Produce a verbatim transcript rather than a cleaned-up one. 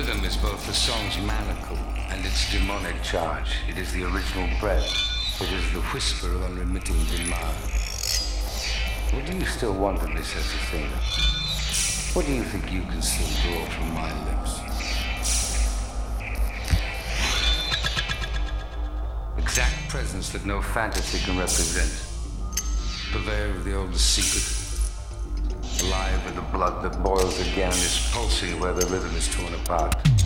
rhythm is both the song's manacle and its demonic charge. It is the original breath. It is the whisper of unremitting demand. What do you still want of me, as a singer? What do you think you can still draw from my lips? Exact presence that no fantasy can represent. Purveyor of the oldest secret. Alive with the blood that boils again, is pulsing where the rhythm is torn apart.